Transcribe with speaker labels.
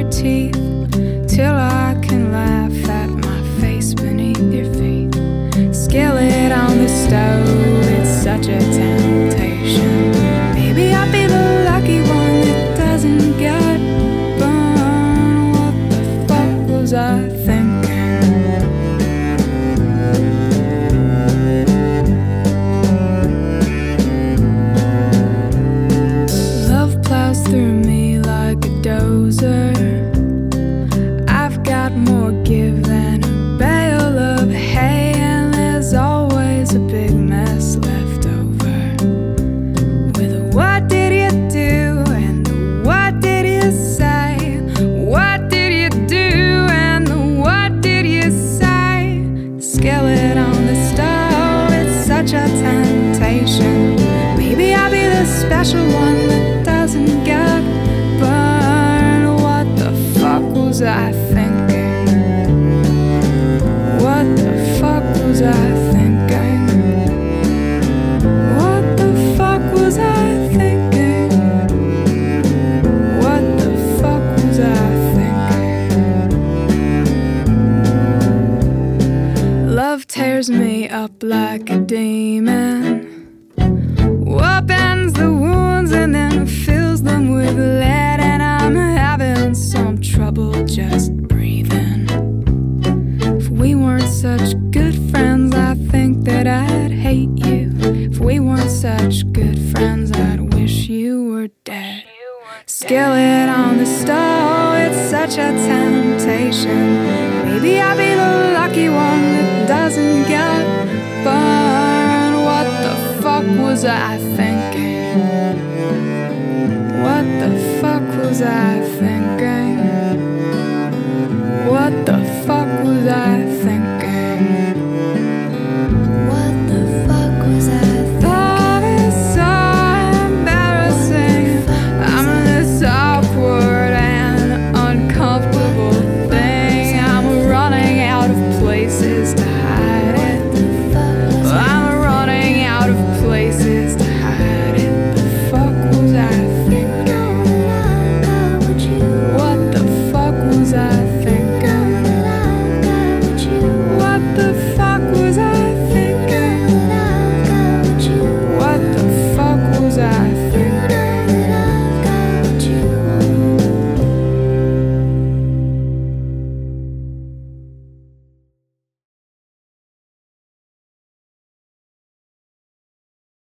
Speaker 1: your teeth till I can laugh at my face beneath your feet. Skillet on the stove, it's such a temptation. Maybe I'll be the lucky one that doesn't get burned. What the fuck was I thinking? Love plows through me like a dozer. I've got more give than a bale of hay, and there's always a big mess left over. With a what did you do and the what did you say? What did you do and the what did you say? Skillet on the stove, it's such a temptation. Maybe I'll be the special one that doesn't get burned. What the fuck was I thinking? What the fuck was I thinking? What the fuck was I thinking? What the fuck was I thinking? Love tears me up like a demon, opens the wounds and then fills them with lead, and I'm having some trouble just breathing. If we weren't such good friends, I think that I'd hate you. If we weren't such good friends, I'd wish you were dead. Skillet on the stove, it's such a temptation. Maybe I'll be the lucky one that doesn't get burned. What the fuck was I thinking? What the fuck was I thinking?